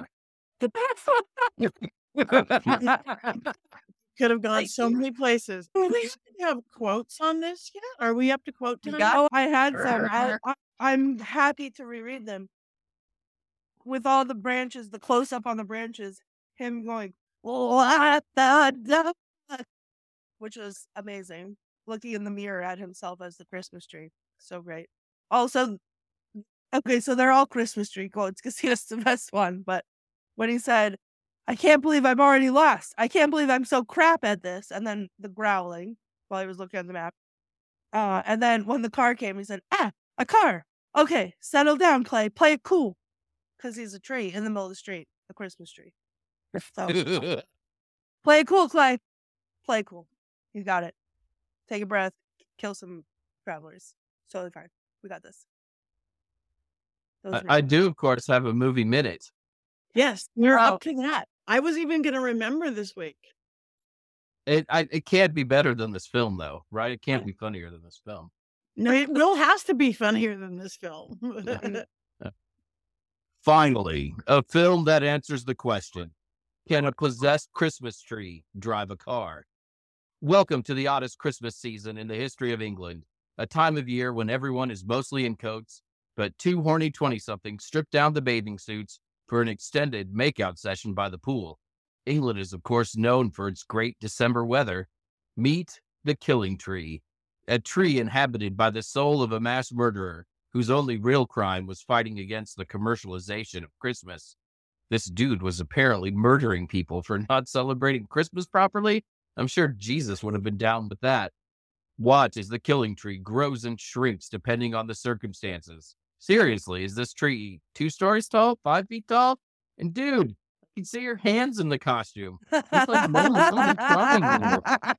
Could have gone so many places. Do we have quotes on this yet? Are we up to quote time? Oh, I had some. I, I, I'm happy to reread them. With all the branches, the close up on the branches, him going, what the duck? Which was amazing. Looking in the mirror at himself as the Christmas tree. So great. Also, okay, so they're all Christmas tree quotes because he was the best one. But when he said, I can't believe I'm already lost. I can't believe I'm so crap at this. And then the growling while he was looking at the map. Uh, and then when the car came, he said, ah, a car. Okay, settle down, Clay. Play it cool. Because he's a tree in the middle of the street, a Christmas tree. So, play it cool, Clay. Play it cool. You got it. Take a breath. Kill some travelers. Totally fine. We got this. Those I, are- I do, of course, have a movie minute. Yes, we're Oh. up to that. I was even going to remember this week. It I, it can't be better than this film, though, right? It can't be funnier than this film. No, it will has to be funnier than this film. Finally, a film that answers the question, can a possessed Christmas tree drive a car? Welcome to the oddest Christmas season in the history of England, a time of year when everyone is mostly in coats, but two horny twenty-somethings strip down the bathing suits for an extended makeout session by the pool. England is, of course, known for its great December weather. Meet the Killing Tree, a tree inhabited by the soul of a mass murderer whose only real crime was fighting against the commercialization of Christmas. This dude was apparently murdering people for not celebrating Christmas properly. I'm sure Jesus would have been down with that. Watch as the killing tree grows and shrinks depending on the circumstances. Seriously, is this tree two stories tall, five feet tall? And dude, I can see your hands in the costume. It's like Mom, I'm crying.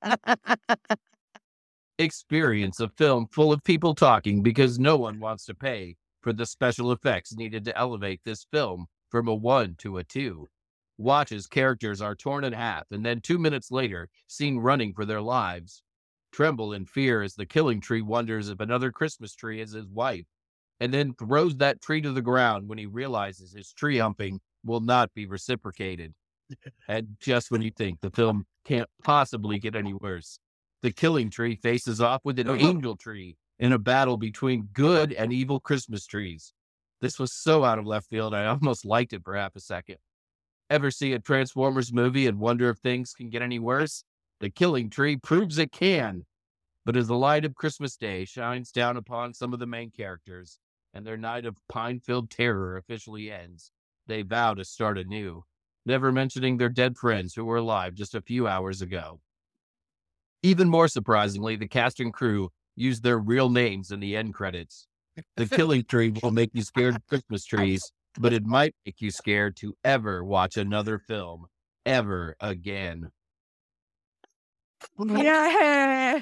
Experience a film full of people talking because no one wants to pay for the special effects needed to elevate this film from a one to a two. Watch as characters are torn in half and then two minutes later seen running for their lives. Tremble in fear as the killing tree wonders if another Christmas tree is his wife, and then throws that tree to the ground when he realizes his tree humping will not be reciprocated. And just when you think the film can't possibly get any worse, the killing tree faces off with an angel tree in a battle between good and evil Christmas trees. This was so out of left field, I almost liked it for half a second. Ever see a Transformers movie and wonder if things can get any worse? The killing tree proves it can. But as the light of Christmas Day shines down upon some of the main characters, and their night of pine-filled terror officially ends, they vow to start anew, never mentioning their dead friends who were alive just a few hours ago. Even more surprisingly, the cast and crew used their real names in the end credits. The killing tree will make you scared of Christmas trees, but it might make you scared to ever watch another film, ever again. Yeah.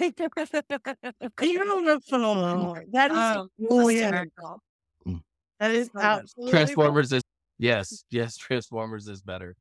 Beautiful. That is Oh, brilliant. hysterical. That is So good. absolutely Transformers is yes, yes. Transformers is better.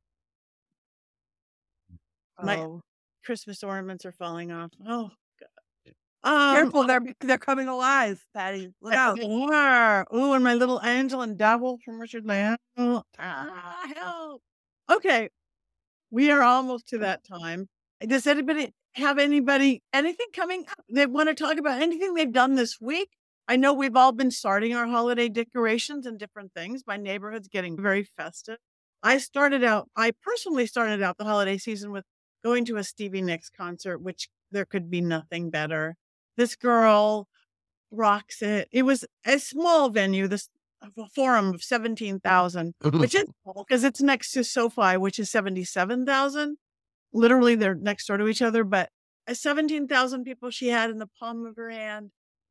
My Oh. Christmas ornaments are falling off. Oh God. Um, Careful, they're they're coming alive, Patty. Look out. they are. Ooh, and my little angel and devil from Richard Lamb. Ah, help. Okay, we are almost to that time. Does anybody have anybody anything coming up they want to talk about? Anything they've done this week? I know we've all been starting our holiday decorations and different things. My neighborhood's getting very festive. I started out, I personally started out the holiday season with going to a Stevie Nicks concert, which there could be nothing better. This girl rocks it. It was a small venue, this a forum of seventeen thousand, which is because it's next to SoFi, which is seventy-seven thousand. Literally, they're next door to each other, but a seventeen thousand people she had in the palm of her hand.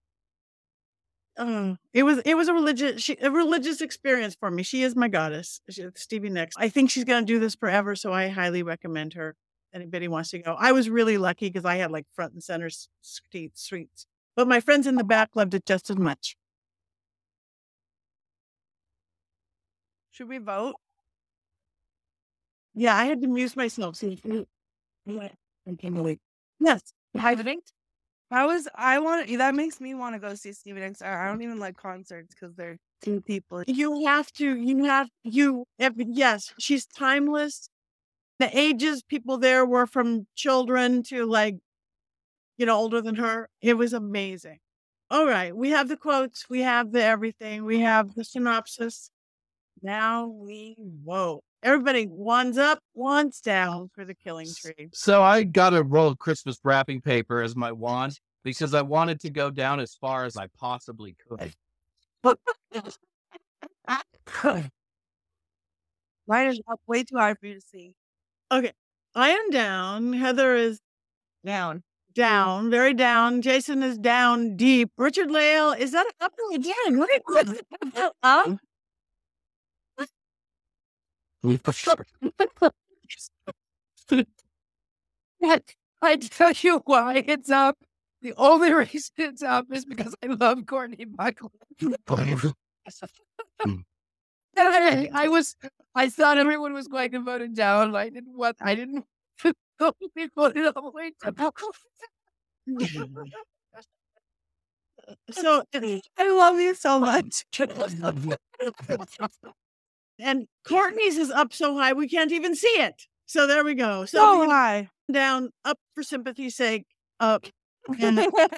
Oh, it was it was a religious she, a religious experience for me. She is my goddess, she, Stevie Nicks. I think she's going to do this forever, so I highly recommend her. Anybody wants to go. I was really lucky because I had like front and center s- seat- suites, but my friends in the back loved it just as much. Should we vote? Yeah, I had to muse myself. So what? I can't believe. Yes, I think I was I want that makes me want to go see Stevie Nicks. I I don't even like concerts because they're two people. you have to. You have you. If, yes, she's timeless. The ages people there were from children to like you know older than her. It was amazing. All right, we have the quotes. We have the everything. We have the synopsis. Now we whoa. Everybody, one's up, one's down for the Killing Tree. So I got a roll of Christmas wrapping paper as my wand because I wanted to go down as far as I possibly could. Mine is up way too high for you to see. Okay, I am down. Heather is down. down, very down. Jason is down deep. Richard Lale, is that up or down? What is up? I tell you why it's up. The only reason it's up is because I love Courtney Buckley. And I, I was, I thought everyone was going to vote it down. I didn't want, I didn't want to vote it all the way down. So, I love you so much. and Courtney's is up so high we can't even see it. So there we go. So So high. down, up for sympathy's sake, up. And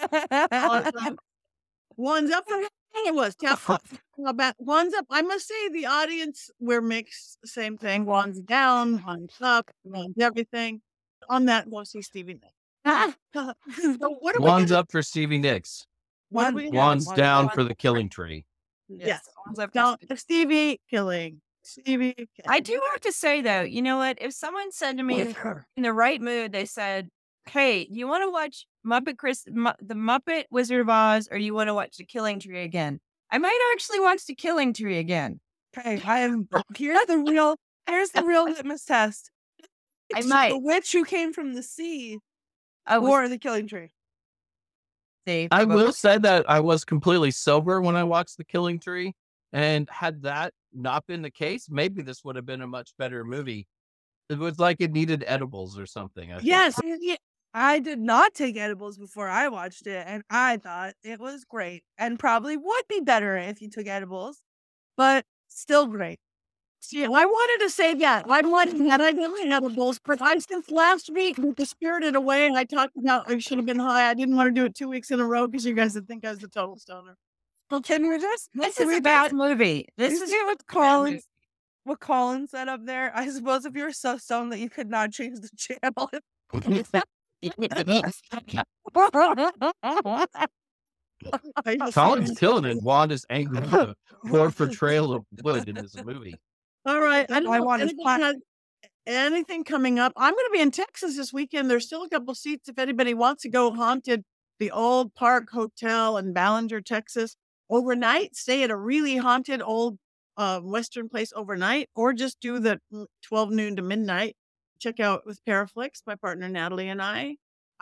one's up for it was tough. About one's up. I must say the audience we're mixed. Same thing. One's down, one's up, one's everything. On that, we'll see Stevie Nicks. So what are we One's gonna- up for Stevie Nicks. What do One- we yeah, One's one- down one- for the Killing Tree. Yes. one's up for down Stevie. Stevie Killing. Stevie. Killing. I do have to say though, you know what? If someone said to me in the right mood, they said, "Hey, you want to watch Muppet Chris, Mu- the Muppet Wizard of Oz, or you want to watch The Killing Tree again?" I might actually watch The Killing Tree again. Okay, I am here's the real here's the real litmus test. I It's might. The witch who came from the sea Oh, or the Killing Tree. see, I will say that I was completely sober when I watched The Killing Tree. And had that not been the case, maybe this would have been a much better movie. It was like it needed edibles or something. I think. Yes. yeah, I did not take edibles before I watched it, and I thought it was great and probably would be better if you took edibles, but still great. Yeah, I wanted to say that. I wanted that. I didn't have edibles, but I since last week with the Spirited Away, I talked about I should have been high. I didn't want to do it two weeks in a row because you guys would think I was a total stoner. Well, can we just this can is we a bad just- movie. This you is see what Colin what Colin said up there? I suppose if you were so stoned that you could not change the channel. I just- Colin's killing it. Wanda's angry with the poor portrayal of Wood in this movie. All right. I, don't I know want if his anyone plaque. has anything coming up. I'm going to be in Texas this weekend. There's still a couple seats if anybody wants to go haunted the old Park Hotel in Ballinger, Texas overnight. Stay at a really haunted old uh, Western place overnight, or just do the twelve noon to midnight. Check out with Paraflix, my partner Natalie and I.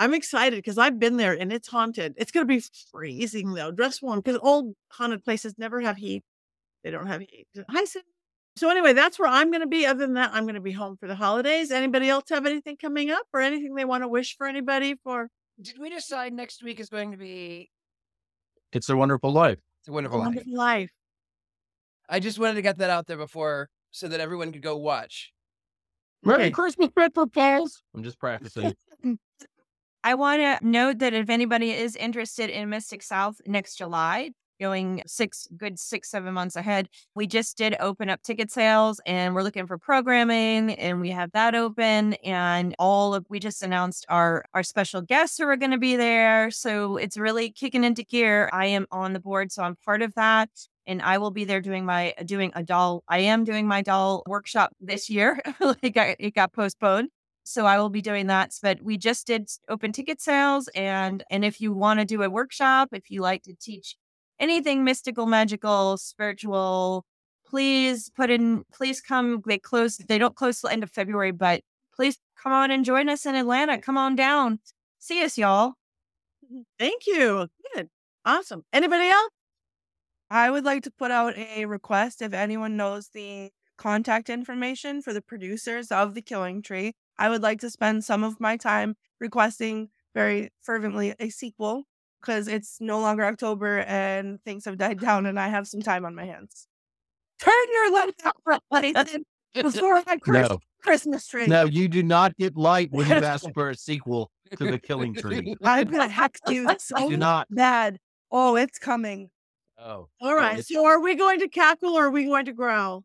I'm excited because I've been there and it's haunted. It's going to be freezing though. Dress warm because old haunted places never have heat. They don't have heat. Hi, Sid. So anyway, that's where I'm going to be. Other than that, I'm going to be home for the holidays. Anybody else have anything coming up or anything they want to wish for anybody for? Did we decide next week is going to be It's a Wonderful Life. It's a Wonderful Life? Wonderful Life. I just wanted to get that out there before so that everyone could go watch. Merry Okay. Christmas, Bedford Falls. I'm just practicing. I want to note that if anybody is interested in Mystic South next July, going six good six, seven months ahead, we just did open up ticket sales and we're looking for programming and we have that open and all of, we just announced our, our special guests who are going to be there. So it's really kicking into gear. I am on the board, so I'm part of that. And I will be there doing my, doing a doll. I am doing my doll workshop this year. it got, it got postponed. So I will be doing that. But we just did open ticket sales. And, and if you want to do a workshop, if you like to teach anything mystical, magical, spiritual, please put in, please come. They close, they don't close till the end of February, but please come on and join us in Atlanta. Come on down. See us, y'all. Thank you. Good. Awesome. Anybody else? I would like to put out a request if anyone knows the contact information for the producers of The Killing Tree. I would like to spend some of my time requesting very fervently a sequel because it's no longer October and things have died down and I have some time on my hands. Turn your light out before I Chris- No. Christmas tree. No, you do not get light when you ask for a sequel to The Killing Tree. I'm going to hack you so Do not. bad. Oh, it's coming. Oh. All right. it's- So are we going to cackle or are we going to growl?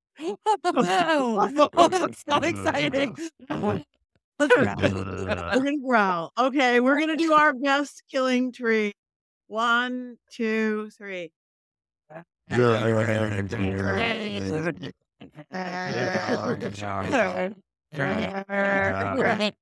Oh, that's so exciting. We're going to growl. Okay. We're going to do our best Killing Tree. One, two, three. Yeah.